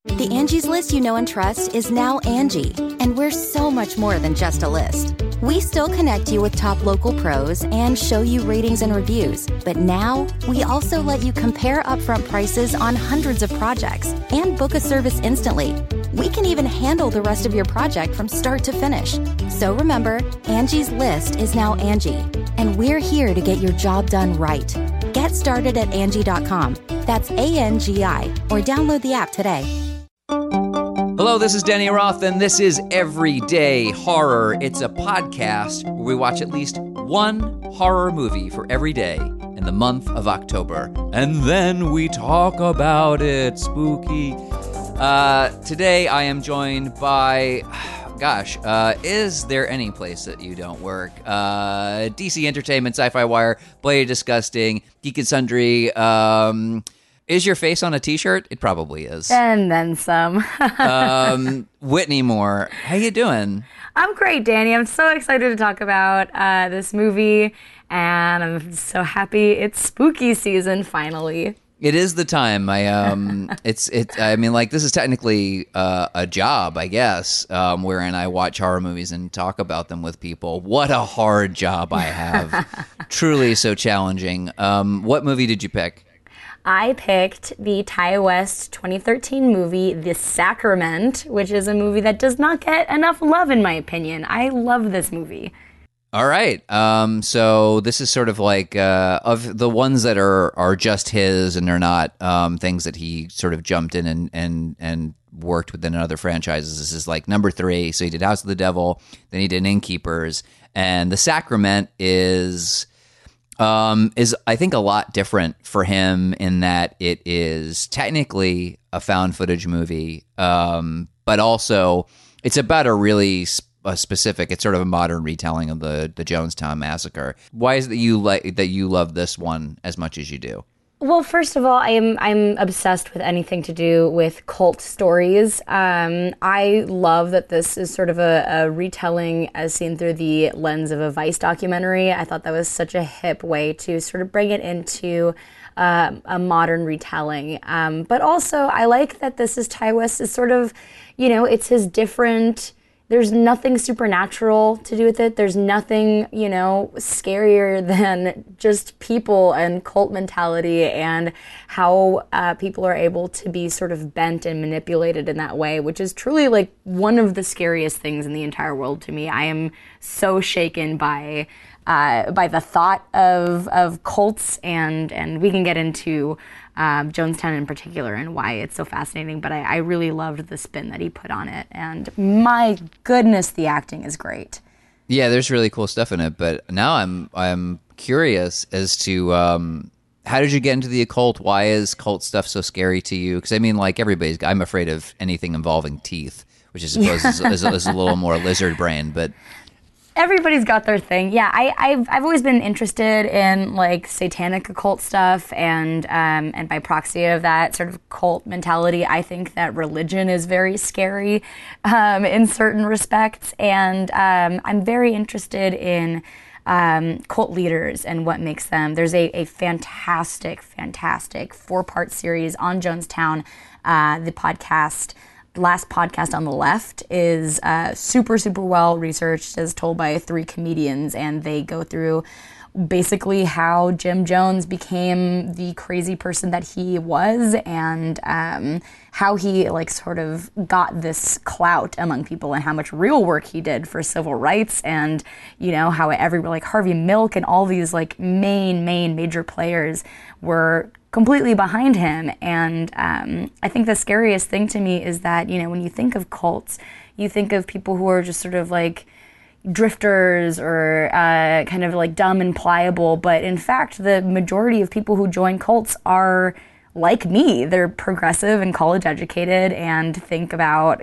The Angie's List you know and trust is now Angie, and we're so much more than just a list. We still connect you with top local pros and show you ratings and reviews, but now we also let you compare upfront prices on hundreds of projects and book a service instantly. We can even handle the rest of your project from start to finish. So remember, Angie's List is now Angie, and we're here to get your job done right. Get started at Angie.com. That's ANGI, or download the app today. Hello, this is Denny Roth, and this is Everyday Horror. It's a podcast where we watch at least one horror movie for every day in the month of October. And then we talk about it. Spooky. Today I am joined by, is there any place that you don't work? DC Entertainment, Sci-Fi Wire, Blade Disgusting, Geek and Sundry. Is your face on a t-shirt? It probably is. And then some. Whitney Moore, how you doing? I'm great, Danny. I'm so excited to talk about this movie, and I'm so happy it's spooky season finally. It is the time. I mean, like, this is technically a job, I guess, wherein I watch horror movies and talk about them with people. What a hard job I have. Truly so challenging. What movie did you pick? I picked the Ti West 2013 movie, The Sacrament, which is a movie that does not get enough love, in my opinion. I love this movie. All right. So this is sort of like of the ones that are just his and they're not things that he sort of jumped in and worked within other franchises. This is like number 3. So he did House of the Devil, then he did Innkeepers, and The Sacrament is I think a lot different for him in that it is technically a found footage movie, but also it's about a really specific. It's sort of a modern retelling of the Jonestown Massacre. Why is it that you love this one as much as you do? Well, first of all, I'm obsessed with anything to do with cult stories. I love that this is sort of a retelling as seen through the lens of a Vice documentary. I thought that was such a hip way to sort of bring it into a modern retelling. But also, I like that this is Ti West is sort of, it's his different. There's nothing supernatural to do with it. There's nothing, scarier than just people and cult mentality and how people are able to be sort of bent and manipulated in that way, which is truly like one of the scariest things in the entire world to me. I am so shaken by the thought of cults, and we can get into Jonestown in particular and why it's so fascinating, but I really loved the spin that he put on it, and my goodness, the acting is great. Yeah, there's really cool stuff in it, but now I'm curious as to how did you get into the occult? Why is cult stuff so scary to you? Because I mean, like, I'm afraid of anything involving teeth, which I suppose is a little more lizard brain, but everybody's got their thing. Yeah, I've always been interested in like satanic occult stuff, and by proxy of that sort of cult mentality, I think that religion is very scary in certain respects, and I'm very interested in cult leaders and what makes them. There's a fantastic 4-part series on Jonestown, the podcast. Last Podcast on the Left is super well researched, as told by 3 comedians, and they go through basically how Jim Jones became the crazy person that he was, and how he like sort of got this clout among people, and how much real work he did for civil rights, and how like Harvey Milk and all these like major players were completely behind him. And I think the scariest thing to me is that, when you think of cults, you think of people who are just sort of like drifters or kind of like dumb and pliable. But in fact, the majority of people who join cults are like me. They're progressive and college educated and think about,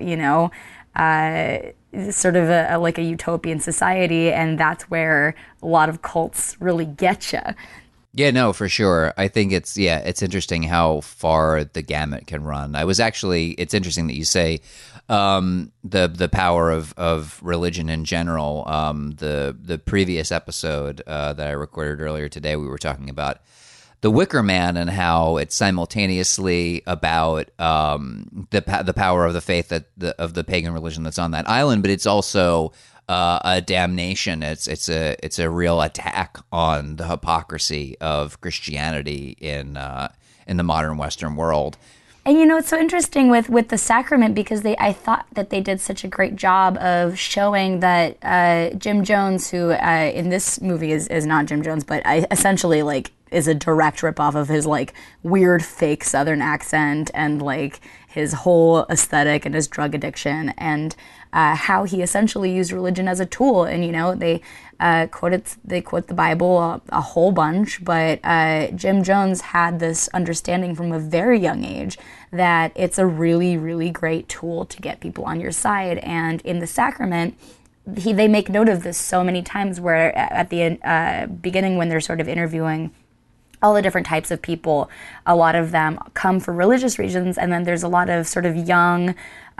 sort of like a utopian society. And that's where a lot of cults really get you. Yeah, no, for sure. I think it's interesting how far the gamut can run. It's interesting that you say the power of religion in general. The previous episode that I recorded earlier today, we were talking about The Wicker Man and how it's simultaneously about the power of the faith of the pagan religion that's on that island, but it's also a damnation. It's a real attack on the hypocrisy of Christianity in the modern Western world. And it's so interesting with the sacrament, because I thought that they did such a great job of showing that Jim Jones, who in this movie is not Jim Jones, but essentially like is a direct ripoff of his like weird fake Southern accent and like his whole aesthetic and his drug addiction, and how he essentially used religion as a tool. And they quote the Bible a whole bunch, but Jim Jones had this understanding from a very young age that it's a really, really great tool to get people on your side. And in the sacrament, they make note of this so many times, where at the beginning, when they're sort of interviewing all the different types of people, a lot of them come for religious reasons, and then there's a lot of sort of young,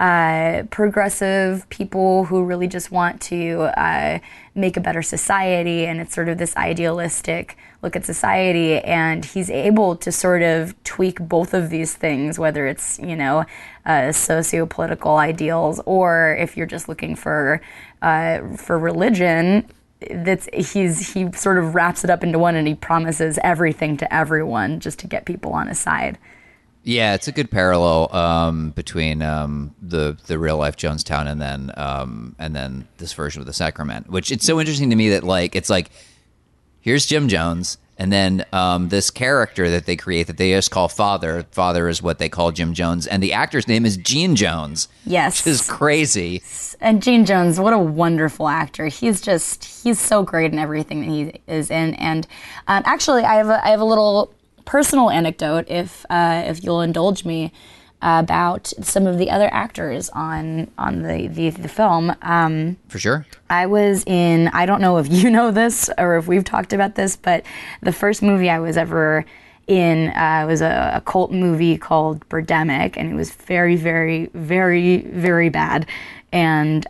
progressive people who really just want to make a better society, and it's sort of this idealistic look at society, and he's able to sort of tweak both of these things, whether it's, socio-political ideals, or if you're just looking for religion. He sort of wraps it up into one, and he promises everything to everyone just to get people on his side. Yeah, it's a good parallel between the real life Jonestown and then this version of the sacrament. Which it's so interesting to me that it's like here's Jim Jones, and then this character that they create that they just call Father. Father is what they call Jim Jones, and the actor's name is Gene Jones. Yes, which is crazy. And Gene Jones, what a wonderful actor! He's so great in everything that he is in. And actually, I have a little personal anecdote, if you'll indulge me, about some of the other actors on the film. For sure. I was in, I don't know if you know this or if we've talked about this, but the first movie I was ever in was a cult movie called Birdemic, and it was very, very, very, very bad. And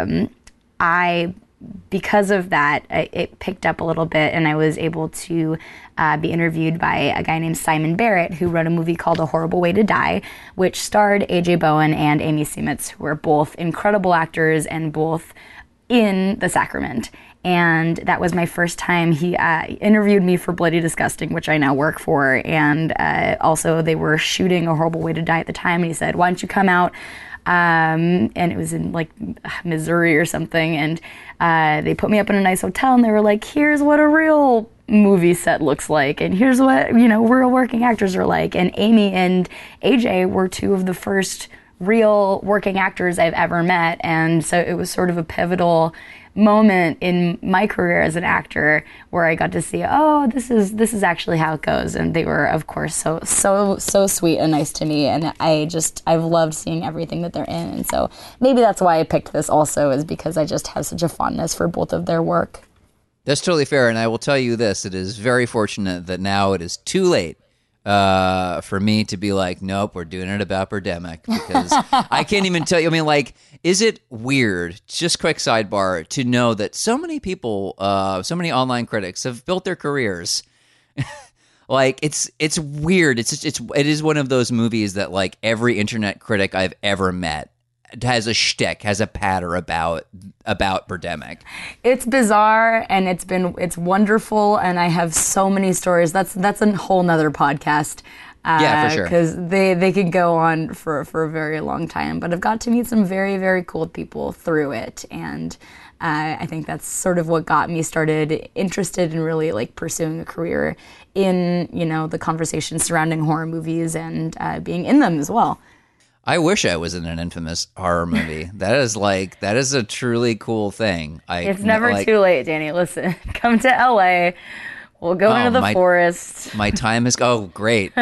because of that, it picked up a little bit, and I was able to be interviewed by a guy named Simon Barrett, who wrote a movie called A Horrible Way to Die, which starred A.J. Bowen and Amy Seimetz, who are both incredible actors and both in The Sacrament. And that was my first time. He interviewed me for Bloody Disgusting, which I now work for, and also they were shooting A Horrible Way to Die at the time, and he said, "Why don't you come out?" And it was in like Missouri or something, and they put me up in a nice hotel, and they were like, "Here's what a real movie set looks like, and here's what real working actors are like." And Amy and AJ were two of the first real working actors I've ever met, and so it was sort of a pivotal moment in my career as an actor where I got to see, oh, this is actually how it goes. And they were, of course, so sweet and nice to me, and I've loved seeing everything that they're in. And so maybe that's why I picked this also, is because I just have such a fondness for both of their work. That's totally fair, and I will tell you this: it is very fortunate that now it is too late for me to be like, nope, we're doing it about Birdemic, because I can't even tell you. I mean, like, is it weird, just quick sidebar, to know that so many people, so many online critics have built their careers? Like, it's weird. It is one of those movies that, like, every internet critic I've ever met has a shtick, has a patter about Birdemic. It's bizarre, and it's wonderful, and I have so many stories. That's a whole nother podcast. Yeah, for sure. Because they could go on for a very long time. But I've got to meet some very, very cool people through it, and I think that's sort of what got me started interested in really like pursuing a career in the conversation surrounding horror movies and being in them as well. I wish I was in an infamous horror movie. That is a truly cool thing. It's never too late, Danny. Listen, come to LA. We'll go into the forest. My time is... Oh, great.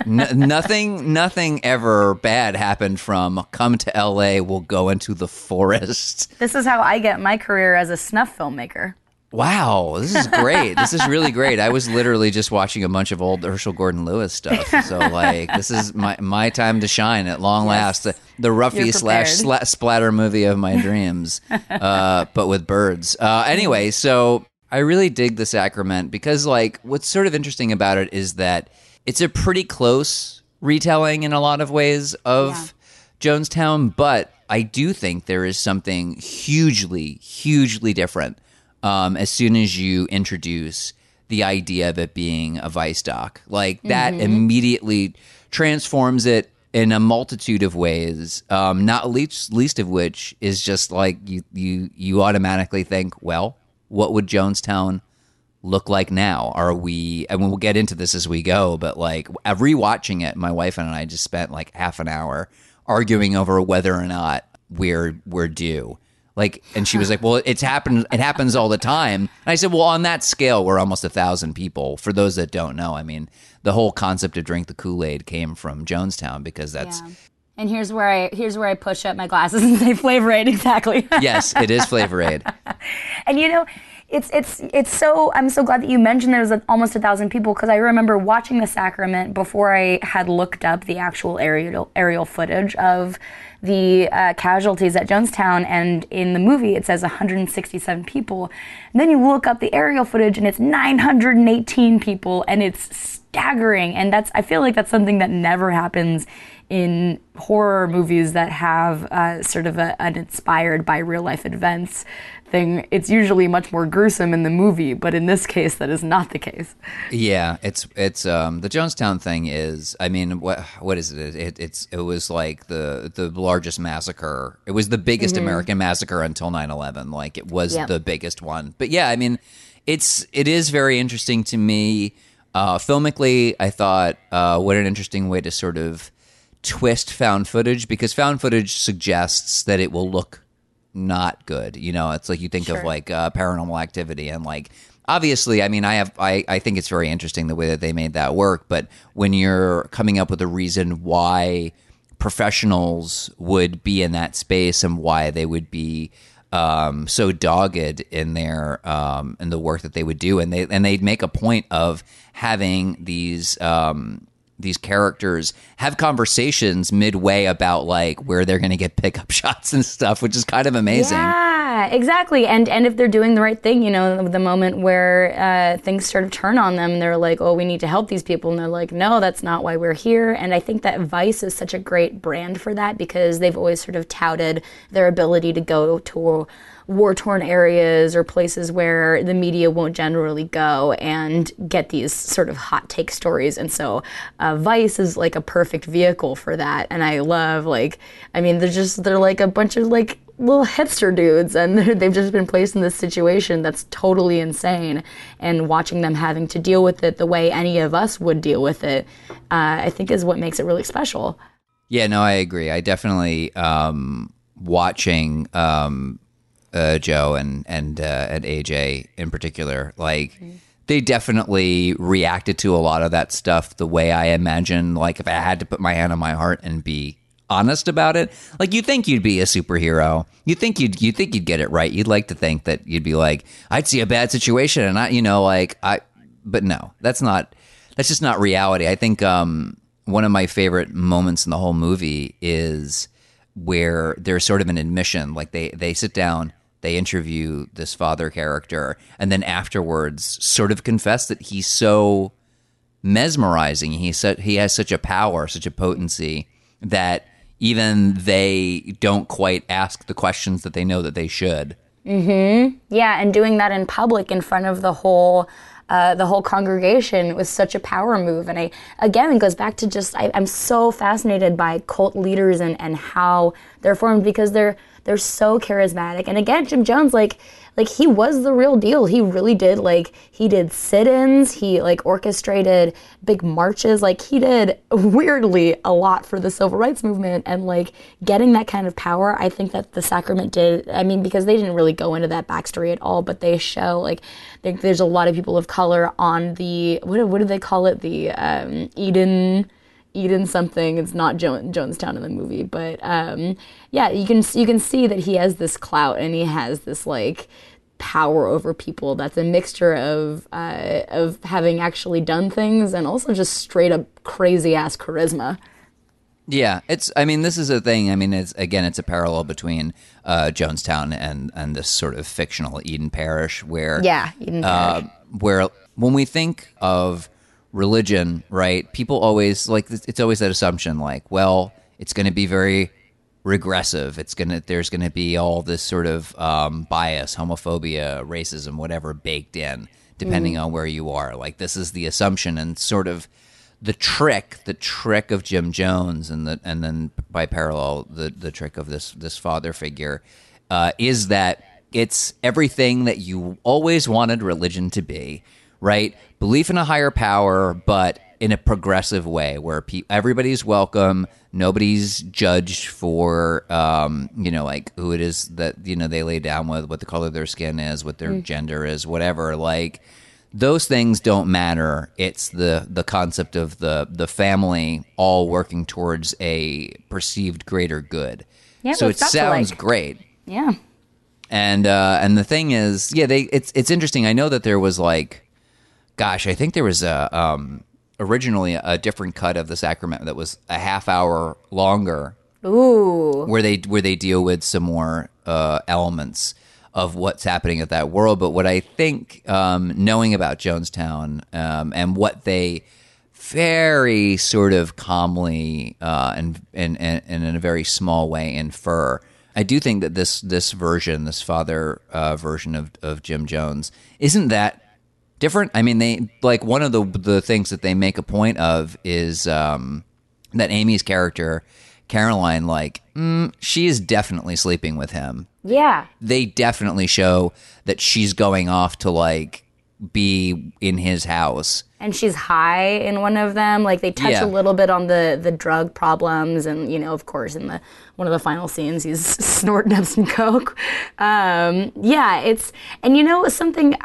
Nothing ever bad happened from come to LA, we'll go into the forest. This is how I get my career as a snuff filmmaker. Wow, this is great. This is really great. I was literally just watching a bunch of old Herschel Gordon Lewis stuff. So, like, this is my time to shine at long last. The roughy / splatter movie of my dreams, but with birds. Anyway, so I really dig the Sacrament because, like, what's sort of interesting about it is that it's a pretty close retelling in a lot of ways of Jonestown, but I do think there is something hugely, hugely different as soon as you introduce the idea of it being a vice doc. Like, that immediately transforms it in a multitude of ways, not least of which is just like you automatically think, well, what would Jonestown look like now? Are we, I mean, we'll get into this as we go, but like rewatching it, my wife and I just spent like half an hour arguing over whether or not we're due. Like, and she was like, well, it happens all the time. And I said, well, on that scale, we're almost 1,000 people. For those that don't know, I mean, the whole concept of drink the Kool-Aid came from Jonestown because that's... Yeah. And here's where I push up my glasses and say Flavor Aid, exactly. Yes, it is Flavor Aid. And you know, it's so, I'm so glad that you mentioned there was almost 1,000 people, because I remember watching The Sacrament before I had looked up the actual aerial footage of the casualties at Jonestown, and in the movie it says 167 people. And then you look up the aerial footage and it's 918 people, and it's staggering. And I feel like that's something that never happens in horror movies that have sort of an inspired by real life events thing. It's usually much more gruesome in the movie, but in this case, that is not the case. Yeah, it's the Jonestown thing is, I mean, what is it? It was like the largest massacre. It was the biggest American massacre until 9/11. Like, it was the biggest one. But yeah, I mean, it is very interesting to me. Filmically, I thought, what an interesting way to sort of twist found footage, because found footage suggests that it will look not good. You know, it's like you think of like Paranormal Activity, and like, obviously, I mean, I think it's very interesting the way that they made that work, but when you're coming up with a reason why professionals would be in that space and why they would be so dogged in their in the work that they would do, and they'd make a point of having these characters have conversations midway about like where they're going to get pickup shots and stuff, which is kind of amazing. Yeah, exactly. And if they're doing the right thing, you know, the moment where things sort of turn on them, they're like, oh, we need to help these people. And they're like, no, that's not why we're here. And I think that Vice is such a great brand for that, because they've always sort of touted their ability to go to war-torn areas or places where the media won't generally go and get these sort of hot take stories. And so Vice is like a perfect vehicle for that. And I love, like, I mean, they're like a bunch of like little hipster dudes, and they've just been placed in this situation that's totally insane, and watching them having to deal with it the way any of us would deal with it, I think is what makes it really special. Yeah, no, I agree. I definitely, watching Joe and AJ in particular, like, they definitely reacted to a lot of that stuff the way I imagine, like, if I had to put my hand on my heart and be honest about it. Like, you think you'd be a superhero. You think you'd get it right. You'd like to think that you'd be like, I'd see a bad situation and but no, that's just not reality. I think one of my favorite moments in the whole movie is where there's sort of an admission, like they sit down, they interview this father character, and then afterwards sort of confess that he's so mesmerizing. He has such a power, such a potency, that even they don't quite ask the questions that they know that they should. Mm-hmm. Yeah, and doing that in public in front of the whole congregation was such a power move. And it goes back to just, I'm so fascinated by cult leaders and how they're formed, because they're so charismatic. And again, Jim Jones, like he was the real deal. He really did, he did sit-ins, he orchestrated big marches, he did weirdly a lot for the civil rights movement, and getting that kind of power, I think that The Sacrament did. I mean, because they didn't really go into that backstory at all, but they show there's a lot of people of color on the, what do they call it? The Eden something. It's not Jonestown in the movie, but yeah, you can see that he has this clout and he has this power over people that's a mixture of having actually done things and also just straight up crazy ass charisma. Yeah, I mean, this is a thing. I mean, it's a parallel between Jonestown and this sort of fictional Eden Parish, where Eden Parish. where when we think of religion, right? People always it's always that assumption, like, well, it's going to be very regressive. There's going to be all this sort of bias, homophobia, racism, whatever baked in, depending on where you are. Like, this is the assumption, and sort of the trick of Jim Jones, and then by parallel the trick of this father figure, is that it's everything that you always wanted religion to be, right? Belief in a higher power, but in a progressive way, where everybody's welcome, nobody's judged for like who it is that they lay down with, what the color of their skin is, what their gender is, whatever. Like, those things don't matter. It's the concept of the family all working towards a perceived greater good. Yeah, so it sounds great. Yeah. And the thing is, it's interesting. I know that there was I think there was originally a different cut of the sacrament that was a half hour longer. Ooh. Where they deal with some more elements of what's happening at that world. But what I think, knowing about Jonestown, and what they very sort of calmly and in a very small way infer, I do think that this version, this father version of Jim Jones, isn't that different. I mean, they one of the things that they make a point of is that Amy's character, Caroline, she is definitely sleeping with him. Yeah. They definitely show that she's going off to be in his house. And she's high in one of them. They touch a little bit on the drug problems, and of course in one of the final scenes he's snorting up some coke. It's something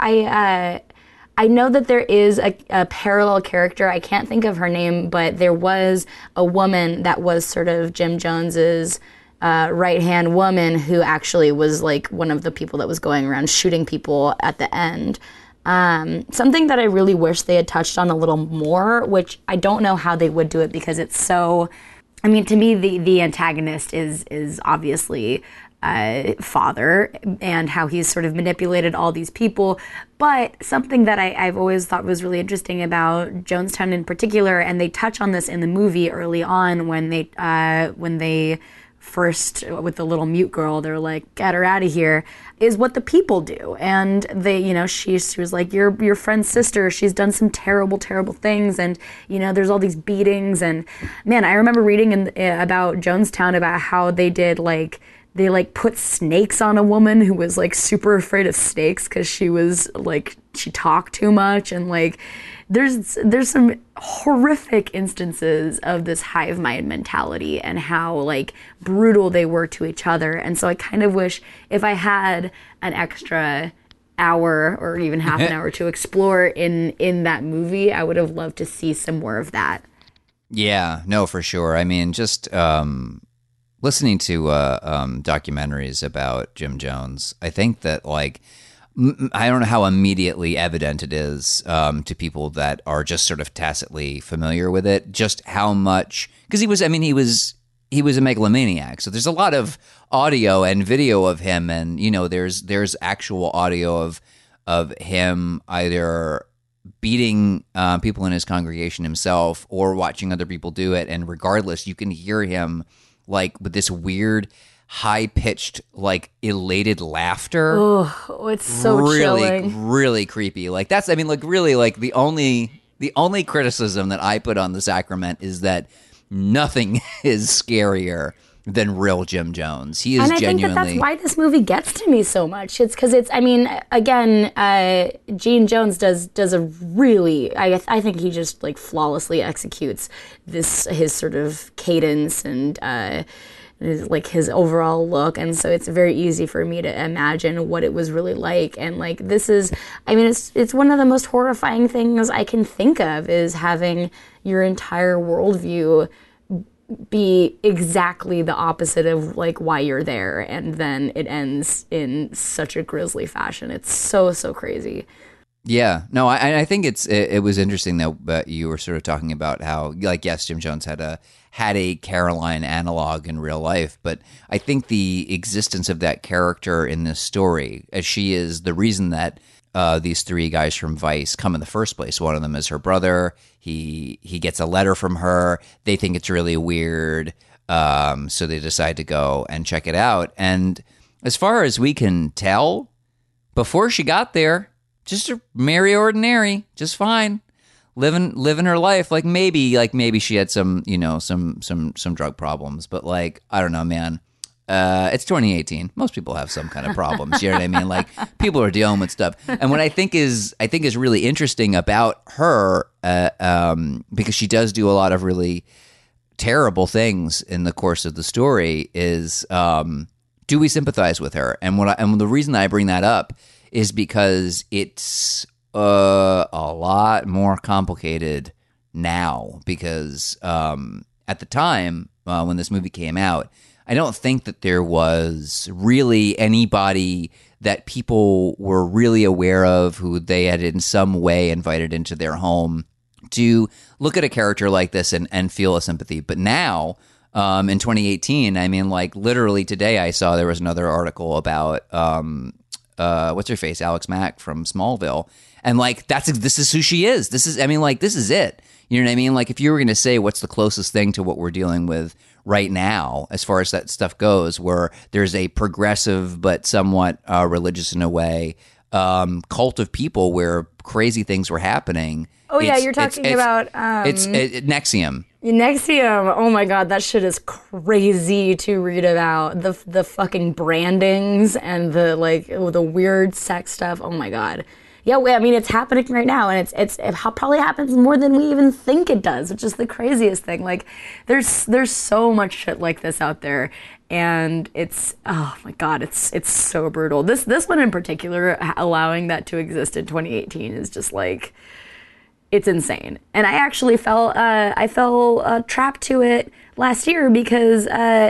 I know that there is a parallel character. I can't think of her name, but there was a woman that was sort of Jim Jones's right-hand woman who actually was one of the people that was going around shooting people at the end. Something that I really wish they had touched on a little more, which I don't know how they would do it, because it's so... I mean, to me, the antagonist is obviously father, and how he's sort of manipulated all these people. But something that I've always thought was really interesting about Jonestown in particular, and they touch on this in the movie early on when they first, with the little mute girl, they're like, get her out of here, is what the people do. And they, she was like, your friend's sister, she's done some terrible, terrible things, and there's all these beatings. And man, I remember reading about Jonestown, about how they did they put snakes on a woman who was super afraid of snakes because she was she talked too much, and there's some horrific instances of this hive mind mentality and how brutal they were to each other. And so I kind of wish, if I had an extra hour or even half an hour to explore in that movie, I would have loved to see some more of that. Yeah, no, for sure. I mean, just listening to documentaries about Jim Jones, I think that I don't know how immediately evident it is to people that are just sort of tacitly familiar with it, just how much, because he was a megalomaniac. So there's a lot of audio and video of him, and there's actual audio of him either beating people in his congregation himself or watching other people do it, and regardless, you can hear him with this weird high-pitched, elated laughter. Oh, it's so really, chilling. Really creepy. The only criticism that I put on The Sacrament is that nothing is scarier than real Jim Jones. He is and I genuinely... think that's why this movie gets to me so much. It's because Gene Jones does a really... I think he just, flawlessly executes his sort of cadence and... his overall look, and so it's very easy for me to imagine what it was really like. And this is, it's one of the most horrifying things I can think of, is having your entire worldview be exactly the opposite of why you're there, and then it ends in such a grisly fashion. It's so crazy. Yeah, no, I think it was interesting though, but you were sort of talking about how, like, yes, Jim Jones had a Caroline analog in real life, but I think the existence of that character in this story, as she is the reason that these three guys from Vice come in the first place. One of them is her brother. He gets a letter from her. They think it's really weird, so they decide to go and check it out. And as far as we can tell, before she got there, just a merry ordinary, just fine, living her life. Like maybe she had some drug problems, but like, I don't know, man. It's 2018. Most people have some kind of problems. You know what I mean? Like, people are dealing with stuff. And what I think is really interesting about her, because she does do a lot of really terrible things in the course of the story, is do we sympathize with her? And the reason I bring that up is because it's a lot more complicated now. Because at the time when this movie came out, I don't think that there was really anybody that people were really aware of who they had in some way invited into their home to look at a character like this and feel a sympathy. But now, in 2018, I mean, like, literally today I saw there was another article about what's her face, Alex Mack from Smallville, and like this is who she is. This is it. You know what I mean? Like, if you were going to say what's the closest thing to what we're dealing with right now, as far as that stuff goes, where there's a progressive but somewhat religious in a way cult of people where crazy things were happening. Oh yeah, you're talking about it's NXIVM. NXIVM. Oh my God, that shit is crazy to read about. The fucking brandings and the weird sex stuff. Oh my God. Yeah, I mean, it's happening right now, and it probably happens more than we even think it does, which is the craziest thing. Like, there's so much shit like this out there, and it's, oh my God, it's so brutal. This one in particular, allowing that to exist in 2018 is just like, it's insane. And I actually fell trapped to it last year because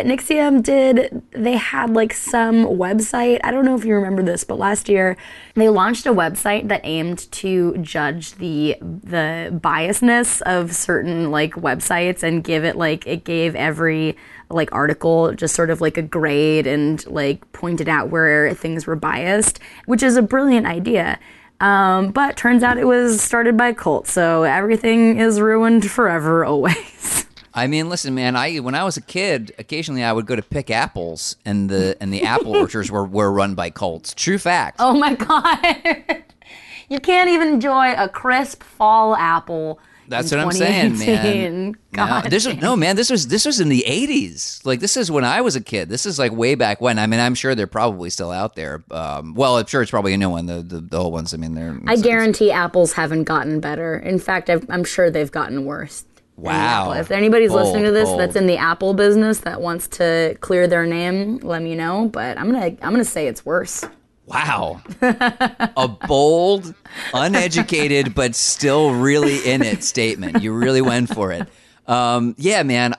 NXIVM they had like some website. I don't know if you remember this, but last year they launched a website that aimed to judge the biasness of certain like websites and it gave every like article just sort of like a grade and like pointed out where things were biased, which is a brilliant idea. But turns out it was started by a cult, so everything is ruined forever always. I mean, listen, man. When I was a kid, occasionally I would go to pick apples, and the apple orchards were run by cults. True fact. Oh my God, you can't even enjoy a crisp fall apple. That's what I'm saying, man. God, this was in the 80s. Like, this is when I was a kid. This is like way back when. I mean, I'm sure they're probably still out there. Well, I'm sure it's probably a new one. The old ones. I mean, I guarantee apples haven't gotten better. In fact, I'm sure they've gotten worse. Wow. If anybody's listening to this that's in the Apple business that wants to clear their name, let me know. But I'm gonna say it's worse. Wow. A bold, uneducated, but still really in it statement. You really went for it. Yeah, man,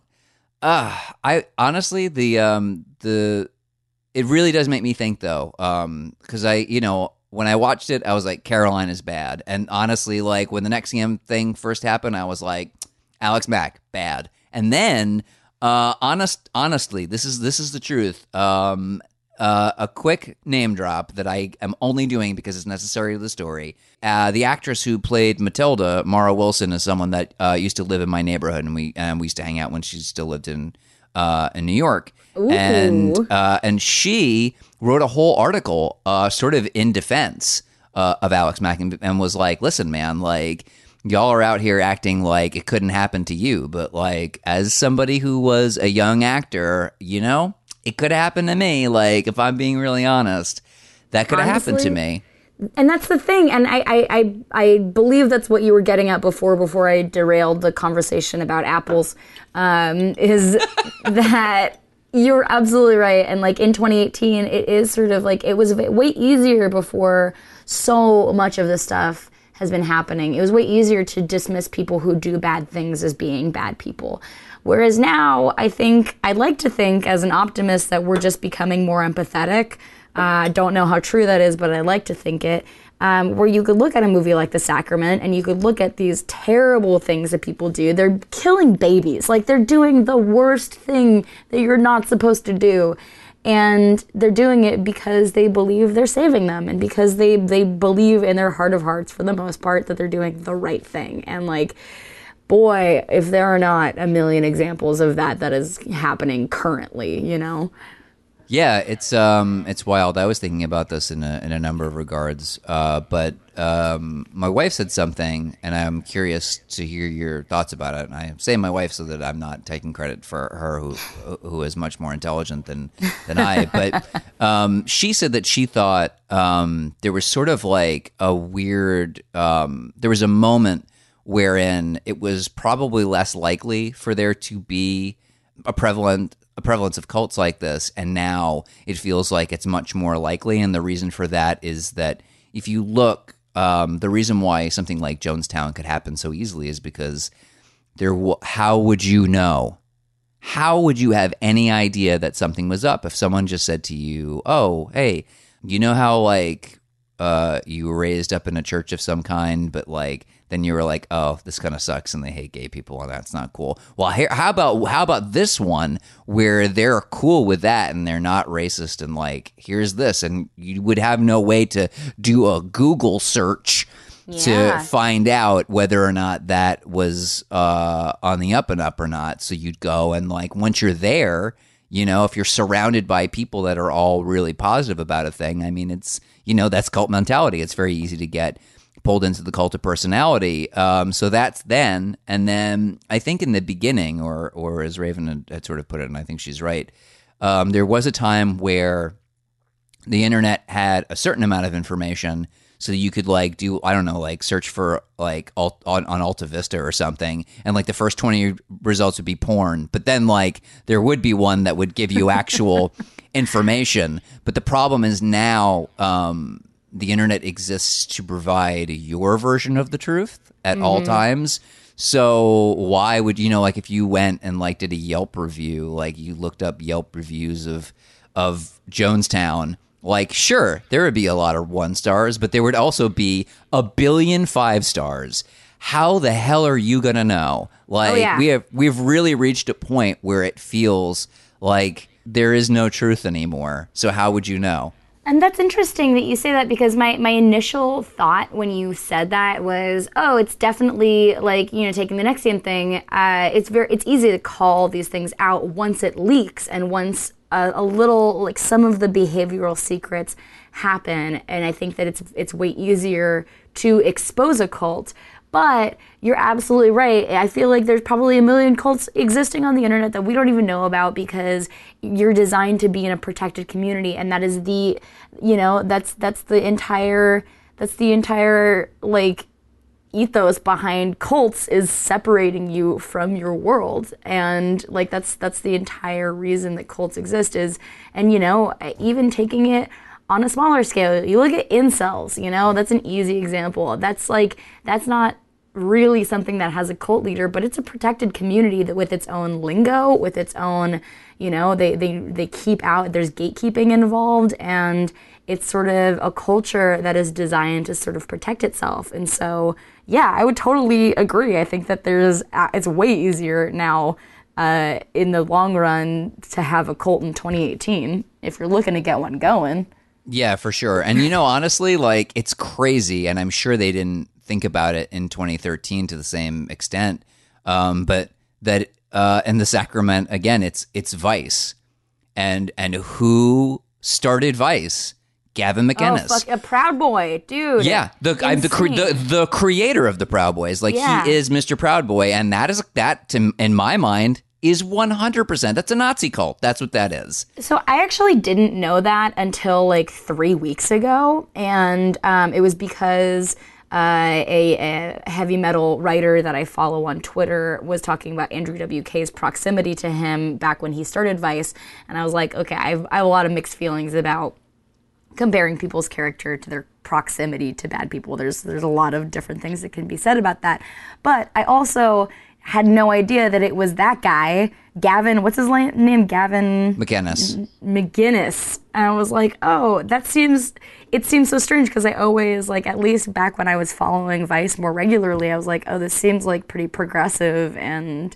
I honestly, it really does make me think though. Cause when I watched it, I was like, Caroline is bad. And honestly, like when the NXIVM thing first happened, I was like, Alex Mack, bad. And then, honestly, this is the truth. A quick name drop that I am only doing because it's necessary to the story. The actress who played Matilda, Mara Wilson, is someone that used to live in my neighborhood, and we used to hang out when she still lived in New York. Ooh. And she wrote a whole article sort of in defense of Alex Mack and was like, listen, man, like, y'all are out here acting like it couldn't happen to you, but like, as somebody who was a young actor, it could happen to me. Like, if I'm being really honest, that could have happened to me. And that's the thing. And I believe that's what you were getting at before I derailed the conversation about apples, is that you're absolutely right. And like in 2018, it is sort of like, it was way easier before so much of this stuff has been happening. It was way easier to dismiss people who do bad things as being bad people. Whereas now, I'd like to think as an optimist that we're just becoming more empathetic. I don't know how true that is, but I like to think it. Where you could look at a movie like The Sacrament and you could look at these terrible things that people do. They're killing babies. Like, they're doing the worst thing that you're not supposed to do. And they're doing it because they believe they're saving them, and because they believe in their heart of hearts, for the most part, that they're doing the right thing. And like, boy, if there are not a million examples of that is happening currently, you know? Yeah, it's wild. I was thinking about this in a number of regards, but my wife said something, and I'm curious to hear your thoughts about it. And I say my wife so that I'm not taking credit for her, who is much more intelligent than I. But she said that she thought there was sort of like a weird. There was a moment wherein it was probably less likely for there to be a prevalence of cults like this, and now it feels like it's much more likely. And the reason for that is that if you look, the reason why something like Jonestown could happen so easily is because how would you know? How would you have any idea that something was up if someone just said to you, "Oh, hey, you know how like you were raised up in a church of some kind, but like then you were like, oh, this kind of sucks, and they hate gay people, and that's not cool." Well, how about this one where they're cool with that and they're not racist, and like, here's this, and you would have no way to do a Google search to find out whether or not that was on the up and up or not. So you'd go, and like, once you're there, you know, if you're surrounded by people that are all really positive about a thing, I mean, it's, you know, that's cult mentality. It's very easy to get pulled into the cult of personality. So that's then. And then I think in the beginning, or as Raven had sort of put it, and I think she's right, there was a time where the internet had a certain amount of information, so you could like do, I don't know, like search for like on Alta Vista or something, and like the first 20 results would be porn, but then like there would be one that would give you actual information. But the problem is now the internet exists to provide your version of the truth at all times. So why would, you know, like if you went and like did a Yelp review, like you looked up Yelp reviews of Jonestown, like sure, there would be a lot of 1 stars, but there would also be a billion 5 stars. How the hell are you gonna know? Like we've really reached a point where it feels like there is no truth anymore. So how would you know? And that's interesting that you say that, because my initial thought when you said that was, oh, it's definitely like, you know, taking the NXIVM thing. It's easy to call these things out once it leaks and once a little, like some of the behavioral secrets happen. And I think that it's way easier to expose a cult. But you're absolutely right. I feel like there's probably a million cults existing on the internet that we don't even know about, because you're designed to be in a protected community, and that is the, you know, that's the entire like ethos behind cults, is separating you from your world. And like that's the entire reason that cults exist is, and you know, even taking it on a smaller scale, you look at incels, you know, that's an easy example. That's not really something that has a cult leader, but it's a protected community that with its own lingo, with its own, you know, they keep out, there's gatekeeping involved, and it's sort of a culture that is designed to sort of protect itself. And so, yeah, I would totally agree. I think that it's way easier now in the long run to have a cult in 2018 if you're looking to get one going. Yeah, for sure. And, you know, honestly, like, it's crazy, and I'm sure they didn't think about it in 2013 to the same extent, but that in The Sacrament, again, it's Vice. And who started Vice? Gavin McInnes. Oh, fuck, a Proud Boy, dude. Yeah, the creator of the Proud Boys. Like, he is Mr. Proud Boy, and in my mind, is 100%. That's a Nazi cult. That's what that is. So I actually didn't know that until like 3 weeks ago. And it was because a heavy metal writer that I follow on Twitter was talking about Andrew WK's proximity to him back when he started Vice. And I was like, okay, I have a lot of mixed feelings about comparing people's character to their proximity to bad people. There's a lot of different things that can be said about that. But I also had no idea that it was that guy, Gavin, what's his name? Gavin McGinnis. And I was like, oh, it seems so strange because I always, like, at least back when I was following Vice more regularly, I was like, oh, this seems like pretty progressive and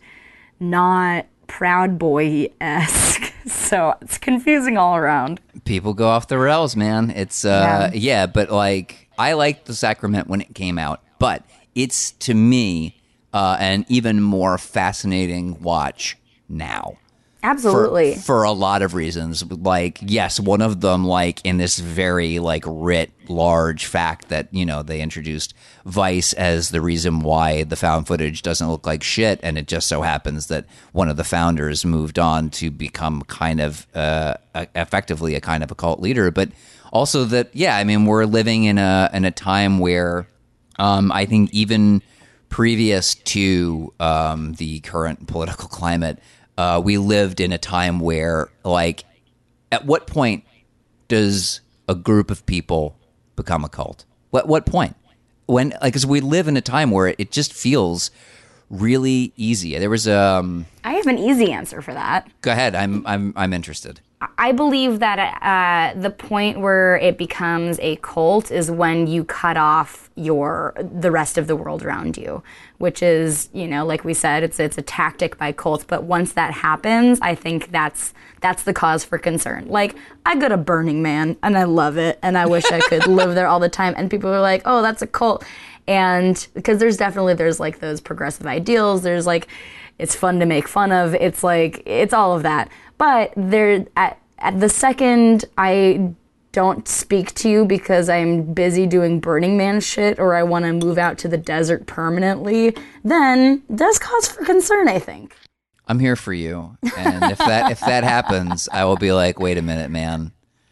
not Proud Boy-esque. So it's confusing all around. People go off the rails, man. It's, yeah, but like, I liked The Sacrament when it came out, but it's, to me, an even more fascinating watch now. Absolutely. For a lot of reasons. Like, yes, one of them, like, in this very, like, writ large fact that, you know, they introduced Vice as the reason why the found footage doesn't look like shit, and it just so happens that one of the founders moved on to become kind of, effectively a kind of a cult leader. But also that, yeah, I mean, we're living in a time where I think even previous to the current political climate, we lived in a time where, like, at what point does a group of people become a cult? What point? When, like, because we live in a time where it just feels really easy. There was I have an easy answer for that. Go ahead. I'm interested. I believe that the point where it becomes a cult is when you cut off the rest of the world around you, which is, you know, like we said, it's a tactic by cults. But once that happens, I think that's the cause for concern. Like, I go to Burning Man and I love it, and I wish I could live there all the time. And people are like, "Oh, that's a cult," and because there's like those progressive ideals. There's like, it's fun to make fun of. It's like, it's all of that. But there, at the second I don't speak to you because I'm busy doing Burning Man shit, or I want to move out to the desert permanently, then there's cause for concern, I think. I'm here for you, and if that happens, I will be like, wait a minute, man.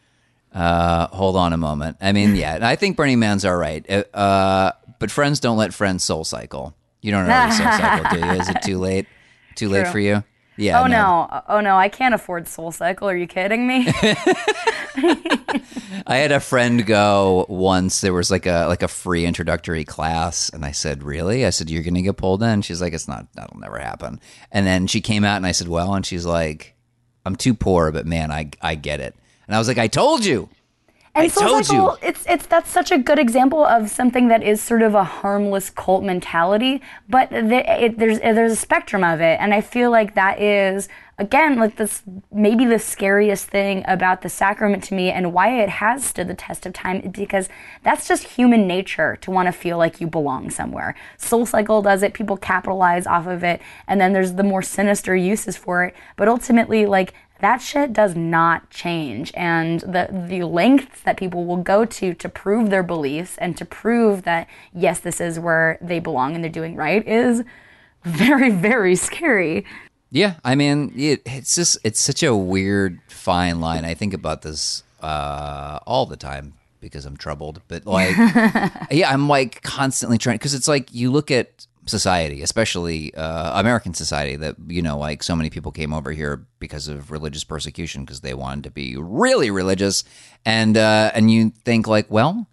Hold on a moment. I mean, yeah, I think Burning Man's all right, but friends don't let friends soul cycle. You don't already soul cycle, do you? Is it too late? Too late for you? Yeah. Oh no, I can't afford SoulCycle. Are you kidding me? I had a friend go once. There was like a free introductory class, and I said, "Really?" I said, "You're going to get pulled in?" She's like, "It's not. That'll never happen." And then she came out, and I said, "Well," and she's like, "I'm too poor, but man, I get it." And I was like, "I told you." And SoulCycle, that's such a good example of something that is sort of a harmless cult mentality, but there's a spectrum of it, and I feel like that is, again, like this maybe the scariest thing about The Sacrament to me, and why it has stood the test of time, because that's just human nature to want to feel like you belong somewhere. SoulCycle does it, people capitalize off of it, and then there's the more sinister uses for it, but ultimately, like, that shit does not change, and the lengths that people will go to prove their beliefs and to prove that, yes, this is where they belong and they're doing right is very, very scary. Yeah, I mean, it's such a weird fine line. I think about this all the time because I'm troubled, but like, yeah, I'm like constantly trying, because it's like you look at society, especially American society, that, you know, like so many people came over here because of religious persecution because they wanted to be really religious, and you think like, well,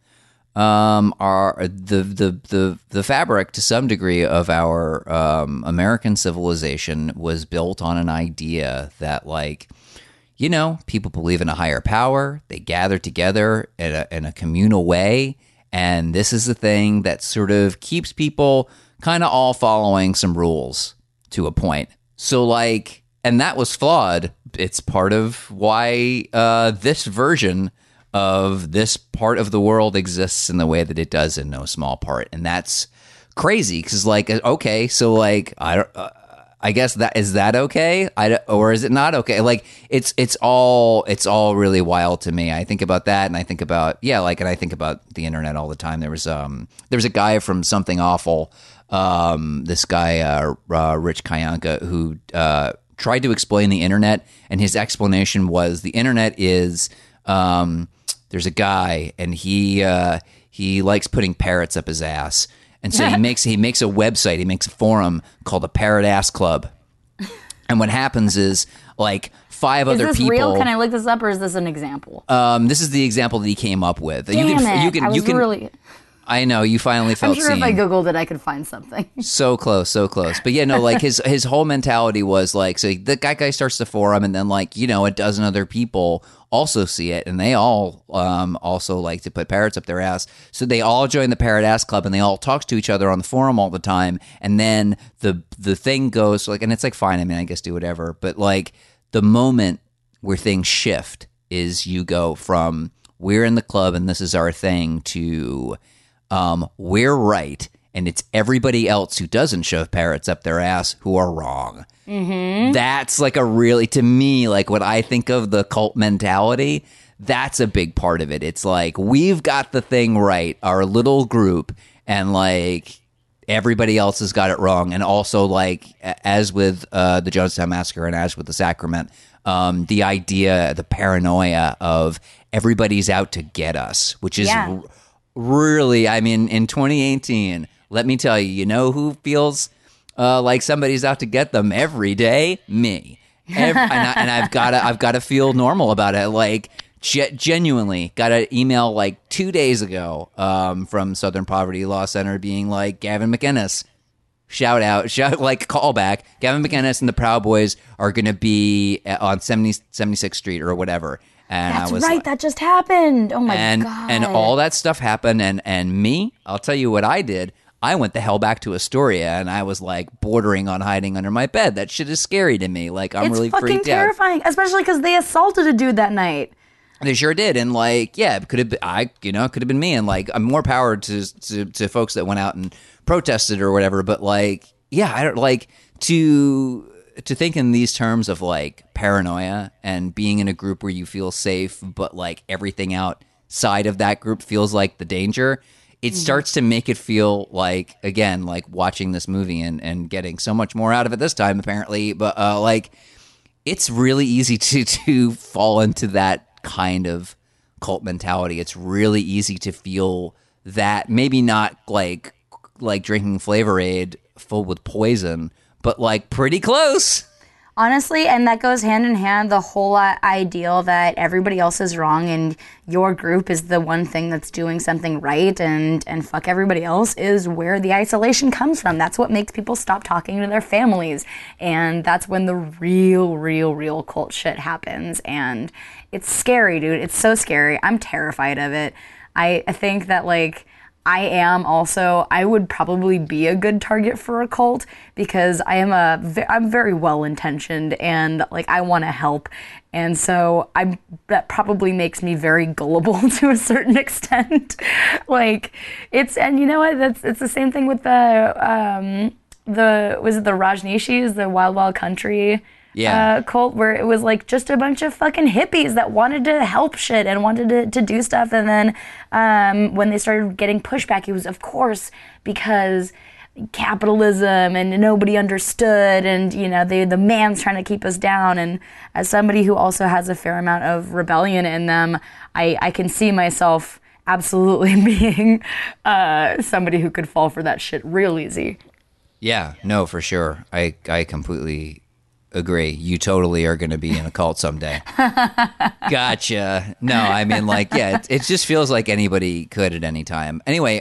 the fabric to some degree of our American civilization was built on an idea that, like, you know, people believe in a higher power, they gather together in a communal way, and this is the thing that sort of keeps people kind of all following some rules to a point. So, like, and that was flawed. It's part of why this version of this part of the world exists in the way that it does, in no small part. And that's crazy because, like, okay, so, like, I guess that is that okay? Or is it not okay? Like, it's all really wild to me. I think about that, and I think about, yeah, like, and I think about the internet all the time. There was a guy from Something Awful, this guy Rich Kyanka, who tried to explain the internet, and his explanation was the internet is there's a guy, and he likes putting parrots up his ass. And so he makes a website, he makes a forum called the Parrot Ass Club. And what happens is, like, five other people. Is this real? Can I look this up, or is this an example? This is the example that he came up with. Damn it. I know you finally felt I'm sure seen. if I Googled it, I could find something. So close, so close. But yeah, no, like his whole mentality was like, so the guy starts the forum, and then like, you know, a dozen other people also see it, and they all also like to put parrots up their ass. So they all join the Parrot Ass Club, and they all talk to each other on the forum all the time. And then the thing goes like, and it's like, fine, I mean, I guess do whatever. But like the moment where things shift is you go from we're in the club and this is our thing to we're right, and it's everybody else who doesn't shove parrots up their ass who are wrong. Mm-hmm. That's like a really, to me, like when I think of the cult mentality, that's a big part of it. It's like we've got the thing right, our little group, and like everybody else has got it wrong. And also, like as with the Jonestown Massacre and as with the Sacrament, the idea, the paranoia of everybody's out to get us, which is really, I mean, in 2018, let me tell you, you know who feels like somebody's out to get them every day? Me. And I've got to feel normal about it. Like genuinely got an email like 2 days ago from Southern Poverty Law Center being like, Gavin McInnes, shout like call back. Gavin McInnes and the Proud Boys are going to be on 76th Street or whatever. And That's I was right. like, That just happened. Oh my God. And all that stuff happened. And me, I'll tell you what I did. I went the hell back to Astoria, and I was like bordering on hiding under my bed. That shit is scary to me. Like I'm really freaked out. It's fucking terrifying, especially because they assaulted a dude that night. They sure did, and like, yeah, it could have been, it could have been me, and like, I'm more power to folks that went out and protested or whatever. But like, yeah, I don't like to think in these terms of like paranoia and being in a group where you feel safe, but like everything outside of that group feels like the danger. It starts to make it feel like, again, like watching this movie and getting so much more out of it this time, apparently. But like, it's really easy to fall into that kind of cult mentality. It's really easy to feel that, maybe not like drinking Flavor Aid full with poison, but like pretty close. Honestly, and that goes hand in hand, the whole ideal that everybody else is wrong and your group is the one thing that's doing something right, and fuck everybody else, is where the isolation comes from. That's what makes people stop talking to their families. And that's when the real cult shit happens. And it's scary, dude. It's so scary. I'm terrified of it. I think that, like, I would probably be a good target for a cult because I'm very well intentioned and like I want to help, and so that probably makes me very gullible to a certain extent. Like and you know what? It's the same thing with the was it the Rajneeshis, the Wild Wild Country cult, where it was like just a bunch of fucking hippies that wanted to help shit and wanted to do stuff. And then when they started getting pushback, it was, of course, because capitalism and nobody understood, and you know, the man's trying to keep us down. And as somebody who also has a fair amount of rebellion in them, I can see myself absolutely being somebody who could fall for that shit real easy. Yeah, no, for sure. I completely agree. You totally are going to be in a cult someday. Gotcha. No, I mean, like, yeah, it just feels like anybody could at any time. Anyway,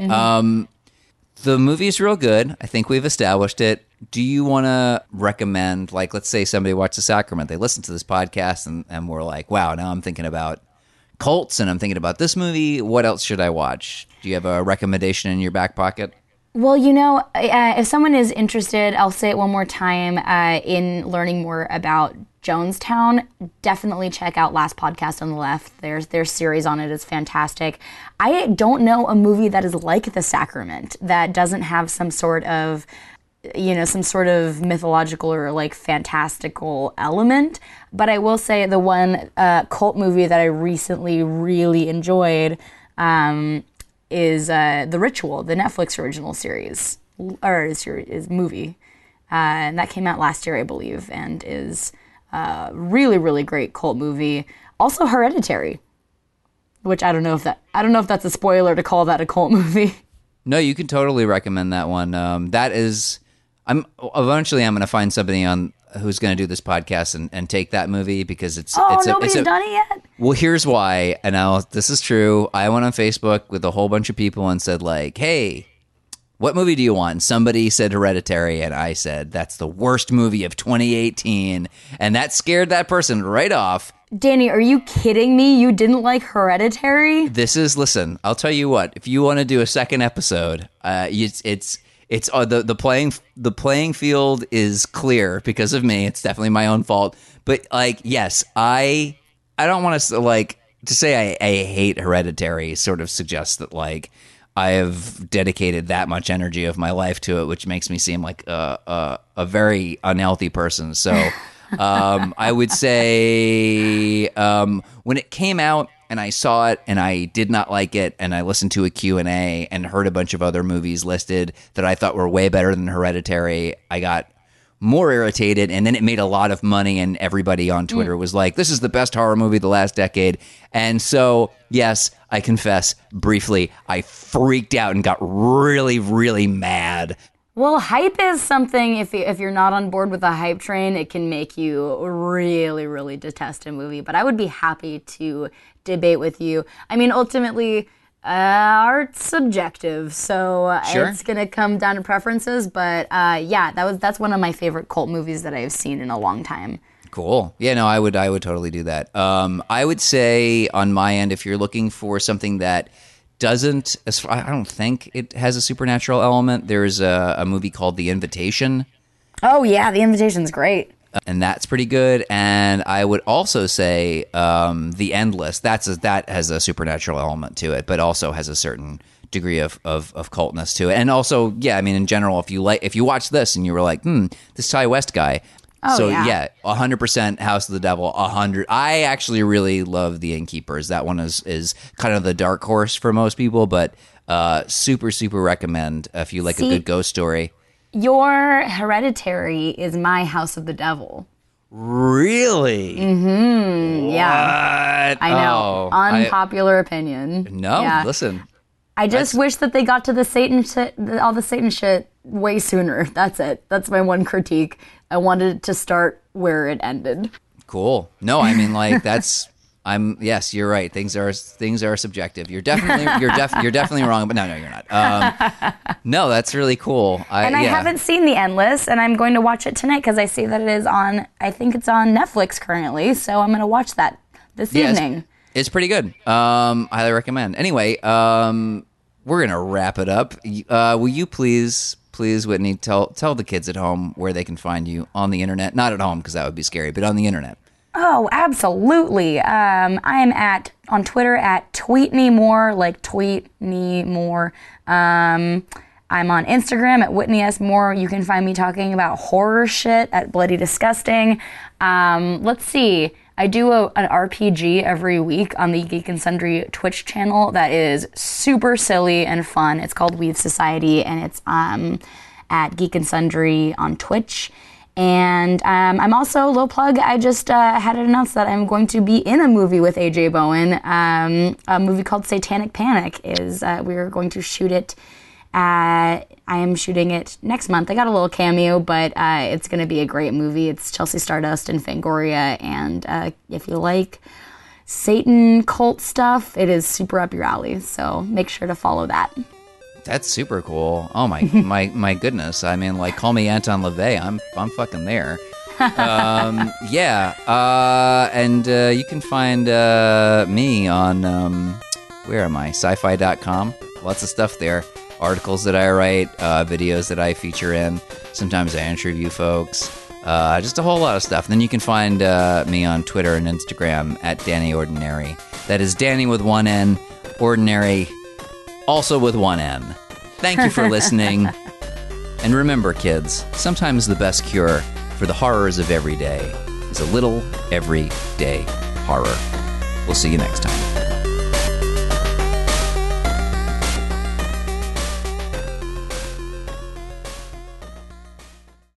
the movie is real good. I think we've established it. Do you want to recommend, like, let's say somebody watched The Sacrament, they listened to this podcast and were like, wow, now I'm thinking about cults and I'm thinking about this movie. What else should I watch? Do you have a recommendation in your back pocket? Well, you know, if someone is interested, I'll say it one more time, in learning more about Jonestown, definitely check out Last Podcast on the Left. Their series on it is fantastic. I don't know a movie that is like The Sacrament that doesn't have some sort of mythological or like fantastical element. But I will say the one cult movie that I recently really enjoyed is The Ritual, the Netflix original series, or is movie, and that came out last year, I believe, and is a really great cult movie. Also, Hereditary, which I don't know if that's a spoiler to call that a cult movie. No, you can totally recommend that one. That is, I'm going to find somebody on who's going to do this podcast and take that movie because it's nobody's done it yet. Well, here's why, and this is true. I went on Facebook with a whole bunch of people and said like, "Hey, what movie do you want?" And somebody said Hereditary, and I said that's the worst movie of 2018, and that scared that person right off. Danny, are you kidding me? You didn't like Hereditary? Listen, I'll tell you what. If you want to do a second episode, it's the playing field is clear because of me. It's definitely my own fault. But like, yes, I don't want to say I hate Hereditary. Sort of suggests that like I have dedicated that much energy of my life to it, which makes me seem like a very unhealthy person. So. I would say when it came out and I saw it and I did not like it and I listened to a Q&A and heard a bunch of other movies listed that I thought were way better than Hereditary, I got more irritated, and then it made a lot of money and everybody on Twitter was like, this is the best horror movie of the last decade. And so, yes, I confess, briefly, I freaked out and got really, really mad. Well, hype is something, if you're not on board with the hype train, it can make you really, really detest a movie. But I would be happy to debate with you. I mean, ultimately, art's subjective, so sure. It's going to come down to preferences. But yeah, that's one of my favorite cult movies that I've seen in a long time. Cool. Yeah, no, I would totally do that. I would say on my end, if you're looking for something that I don't think it has a supernatural element. There's a movie called The Invitation. Oh yeah, The Invitation's great. And that's pretty good. And I would also say The Endless. That has a supernatural element to it, but also has a certain degree of cultness to it. And also, yeah, I mean, in general, if you watch this and you were like, this Ty West guy. Oh, so yeah, 100% House of the Devil, 100. I actually really love The Innkeepers. That one is kind of the dark horse for most people, but super, super recommend if you like a good ghost story. Your Hereditary is my House of the Devil. Really? Mm-hmm. Yeah. What? I know. Unpopular opinion. No, yeah. Listen. I just wish that they got to the Satan shit, all the Satan shit way sooner. That's it. That's my one critique. I wanted it to start where it ended. Cool. No, I mean, like yes, you're right. Things are subjective. You're definitely wrong, but no, you're not. No, that's really cool. I haven't seen The Endless, and I'm going to watch it tonight because I see that it is I think it's on Netflix currently, so I'm going to watch that this evening. It's pretty good. Highly recommend. Anyway, we're going to wrap it up. Will you please, Whitney, tell the kids at home where they can find you on the internet? Not at home because that would be scary, but on the internet. Oh, absolutely. I am on Twitter at TweetNeMore, like tweet me more. I'm on Instagram at Whitney S. Moore. You can find me talking about horror shit at Bloody Disgusting. Let's see. I do an RPG every week on the Geek and Sundry Twitch channel that is super silly and fun. It's called Weave Society, and it's at Geek and Sundry on Twitch. And I'm also, low plug, I just had it announced that I'm going to be in a movie with AJ Bowen. A movie called Satanic Panic. We're going to shoot it. I am shooting it next month. I got a little cameo, but it's going to be a great movie. It's Chelsea Stardust and Fangoria, and if you like Satan cult stuff, it is super up your alley. So make sure to follow that. That's super cool. Oh my goodness. I mean, like, call me Anton LaVey. I'm fucking there. Yeah. And you can find me on where am I? Sci-fi.com. Lots of stuff there. Articles that I write, videos that I feature in. Sometimes I interview folks. Just a whole lot of stuff. And then you can find me on Twitter and Instagram at Danny Ordinary. That is Danny with one N, Ordinary also with one N. Thank you for listening. And remember, kids, sometimes the best cure for the horrors of every day is a little everyday horror. We'll see you next time.